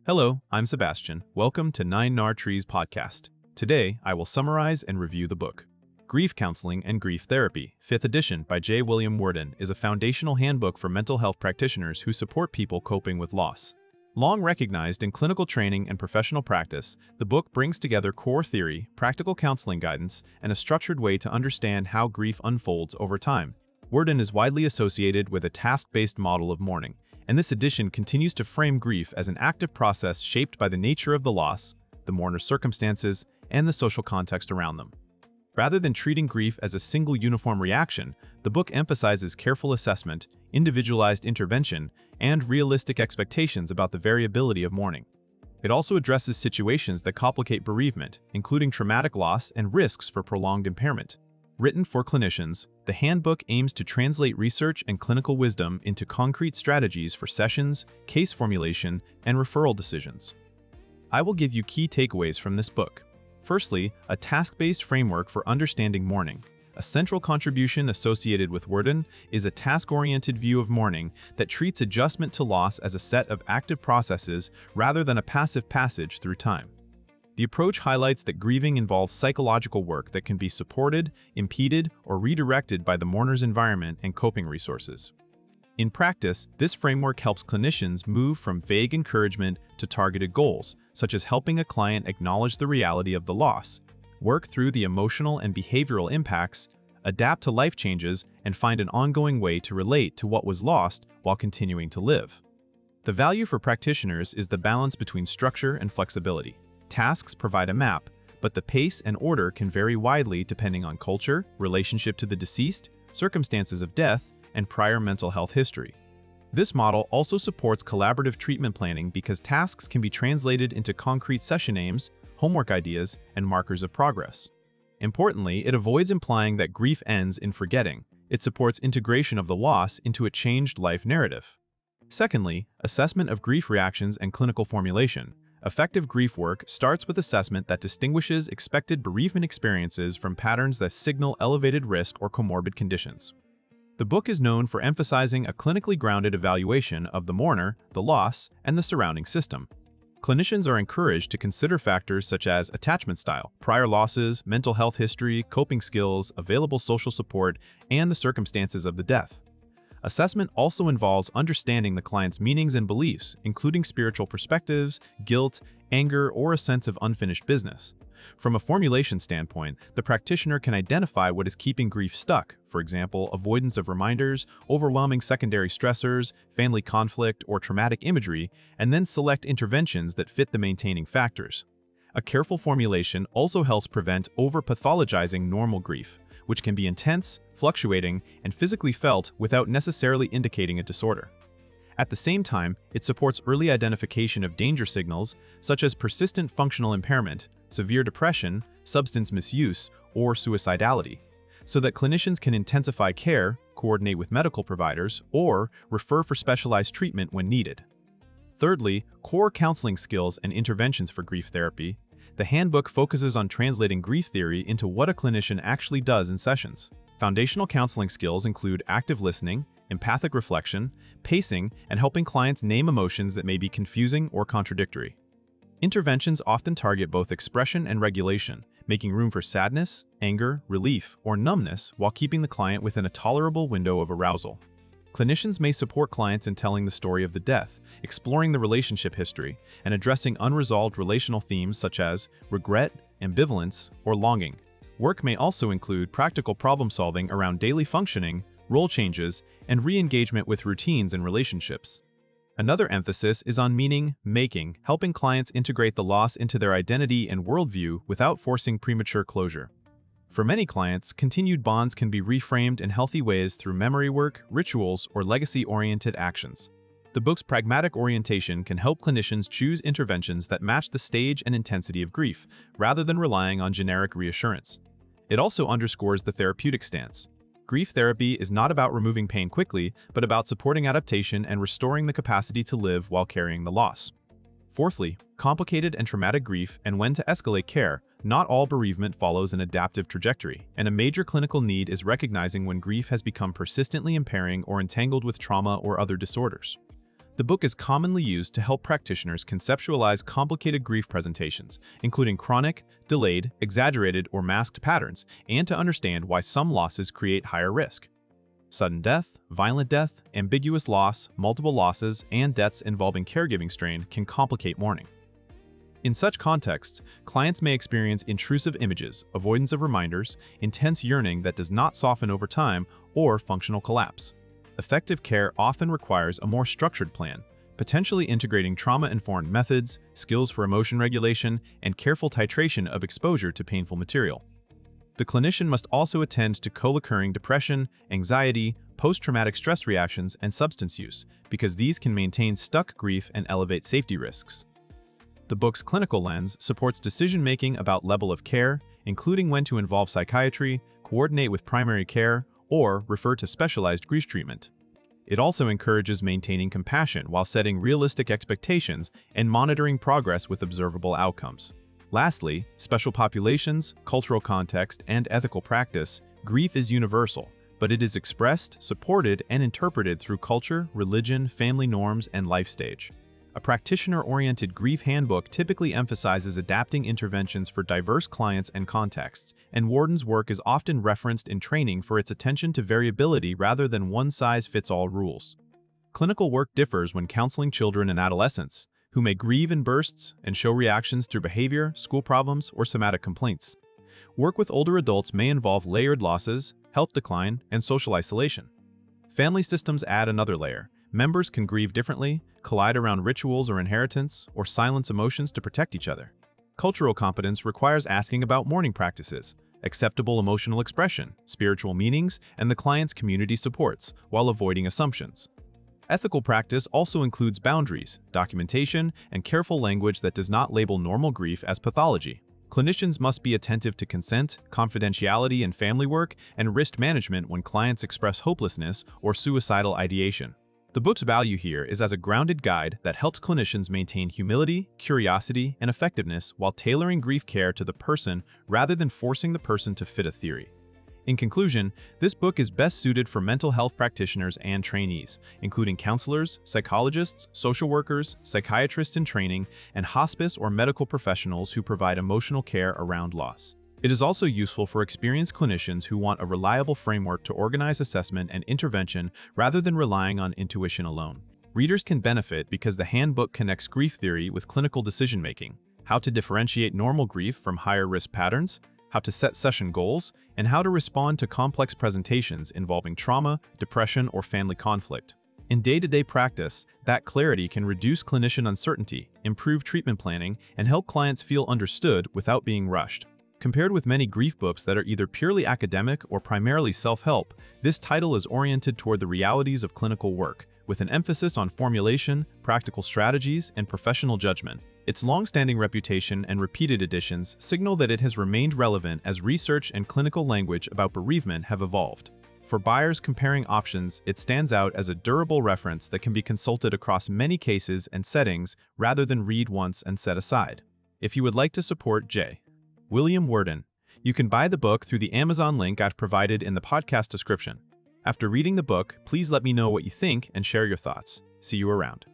Hello, I'm Sebastian. Welcome to Nine Nar Trees podcast. Today, I will summarize and review the book. Grief Counseling and Grief Therapy, 5th edition by J. William Worden, is a foundational handbook for mental health practitioners who support people coping with loss. Long recognized in clinical training and professional practice, the book brings together core theory, practical counseling guidance, and a structured way to understand how grief unfolds over time. Worden is widely associated with a task-based model of mourning, and this edition continues to frame grief as an active process shaped by the nature of the loss, the mourner's circumstances, and the social context around them. Rather than treating grief as a single uniform reaction, the book emphasizes careful assessment, individualized intervention, and realistic expectations about the variability of mourning. It also addresses situations that complicate bereavement, including traumatic loss and risks for prolonged impairment. Written for clinicians, the handbook aims to translate research and clinical wisdom into concrete strategies for sessions, case formulation, and referral decisions. I will give you key takeaways from this book. Firstly, a task-based framework for understanding mourning. A central contribution associated with Worden is a task-oriented view of mourning that treats adjustment to loss as a set of active processes rather than a passive passage through time. The approach highlights that grieving involves psychological work that can be supported, impeded, or redirected by the mourner's environment and coping resources. In practice, this framework helps clinicians move from vague encouragement to targeted goals, such as helping a client acknowledge the reality of the loss, work through the emotional and behavioral impacts, adapt to life changes, and find an ongoing way to relate to what was lost while continuing to live. The value for practitioners is the balance between structure and flexibility. Tasks provide a map, but the pace and order can vary widely depending on culture, relationship to the deceased, circumstances of death, and prior mental health history. This model also supports collaborative treatment planning because tasks can be translated into concrete session aims, homework ideas, and markers of progress. Importantly, it avoids implying that grief ends in forgetting. It supports integration of the loss into a changed life narrative. Secondly, assessment of grief reactions and clinical formulation. Effective grief work starts with assessment that distinguishes expected bereavement experiences from patterns that signal elevated risk or comorbid conditions. The book is known for emphasizing a clinically grounded evaluation of the mourner, the loss, and the surrounding system. Clinicians are encouraged to consider factors such as attachment style, prior losses, mental health history, coping skills, available social support, and the circumstances of the death. Assessment also involves understanding the client's meanings and beliefs, including spiritual perspectives, guilt, anger, or a sense of unfinished business. From a formulation standpoint, the practitioner can identify what is keeping grief stuck, for example, avoidance of reminders, overwhelming secondary stressors, family conflict, or traumatic imagery, and then select interventions that fit the maintaining factors. A careful formulation also helps prevent over-pathologizing normal grief, which can be intense, fluctuating, and physically felt without necessarily indicating a disorder. At the same time, it supports early identification of danger signals such as persistent functional impairment, severe depression, substance misuse, or suicidality, so that clinicians can intensify care, coordinate with medical providers, or refer for specialized treatment when needed. Thirdly, core counseling skills and interventions for grief therapy. The handbook focuses on translating grief theory into what a clinician actually does in sessions. Foundational counseling skills include active listening, empathic reflection, pacing, and helping clients name emotions that may be confusing or contradictory. Interventions often target both expression and regulation, making room for sadness, anger, relief, or numbness while keeping the client within a tolerable window of arousal. Clinicians may support clients in telling the story of the death, exploring the relationship history, and addressing unresolved relational themes such as regret, ambivalence, or longing. Work may also include practical problem-solving around daily functioning, role changes, and re-engagement with routines and relationships. Another emphasis is on meaning-making, helping clients integrate the loss into their identity and worldview without forcing premature closure. For many clients, continued bonds can be reframed in healthy ways through memory work, rituals, or legacy-oriented actions. The book's pragmatic orientation can help clinicians choose interventions that match the stage and intensity of grief, rather than relying on generic reassurance. It also underscores the therapeutic stance. Grief therapy is not about removing pain quickly, but about supporting adaptation and restoring the capacity to live while carrying the loss. Fourthly, complicated and traumatic grief and when to escalate care. Not all bereavement follows an adaptive trajectory, and a major clinical need is recognizing when grief has become persistently impairing or entangled with trauma or other disorders. The book is commonly used to help practitioners conceptualize complicated grief presentations, including chronic, delayed, exaggerated, or masked patterns, and to understand why some losses create higher risk. Sudden death, violent death, ambiguous loss, multiple losses, and deaths involving caregiving strain can complicate mourning. In such contexts, clients may experience intrusive images, avoidance of reminders, intense yearning that does not soften over time, or functional collapse. Effective care often requires a more structured plan, potentially integrating trauma-informed methods, skills for emotion regulation, and careful titration of exposure to painful material. The clinician must also attend to co-occurring depression, anxiety, post-traumatic stress reactions, and substance use, because these can maintain stuck grief and elevate safety risks. The book's clinical lens supports decision-making about level of care, including when to involve psychiatry, coordinate with primary care, or refer to specialized grief treatment. It also encourages maintaining compassion while setting realistic expectations and monitoring progress with observable outcomes. Lastly, special populations, cultural context, and ethical practice. Grief is universal, but it is expressed, supported, and interpreted through culture, religion, family norms, and life stage. A practitioner-oriented grief handbook typically emphasizes adapting interventions for diverse clients and contexts, and Worden's work is often referenced in training for its attention to variability rather than one-size-fits-all rules. Clinical work differs when counseling children and adolescents, who may grieve in bursts and show reactions through behavior, school problems, or somatic complaints. Work with older adults may involve layered losses, health decline, and social isolation. Family systems add another layer. Members can grieve differently, collide around rituals or inheritance, or silence emotions to protect each other. Cultural competence requires asking about mourning practices, acceptable emotional expression, spiritual meanings, and the client's community supports, while avoiding assumptions. Ethical practice also includes boundaries, documentation, and careful language that does not label normal grief as pathology. Clinicians must be attentive to consent, confidentiality in family work, and risk management when clients express hopelessness or suicidal ideation. The book's value here is as a grounded guide that helps clinicians maintain humility, curiosity, and effectiveness while tailoring grief care to the person rather than forcing the person to fit a theory. In conclusion, this book is best suited for mental health practitioners and trainees, including counselors, psychologists, social workers, psychiatrists in training, and hospice or medical professionals who provide emotional care around loss. It is also useful for experienced clinicians who want a reliable framework to organize assessment and intervention rather than relying on intuition alone. Readers can benefit because the handbook connects grief theory with clinical decision-making, how to differentiate normal grief from higher-risk patterns, how to set session goals, and how to respond to complex presentations involving trauma, depression, or family conflict. In day-to-day practice, that clarity can reduce clinician uncertainty, improve treatment planning, and help clients feel understood without being rushed. Compared with many grief books that are either purely academic or primarily self-help, this title is oriented toward the realities of clinical work, with an emphasis on formulation, practical strategies, and professional judgment. Its long-standing reputation and repeated editions signal that it has remained relevant as research and clinical language about bereavement have evolved. For buyers comparing options, it stands out as a durable reference that can be consulted across many cases and settings rather than read once and set aside. If you would like to support J. William Worden, you can buy the book through the Amazon link I've provided in the podcast description. After reading the book, please let me know what you think and share your thoughts. See you around.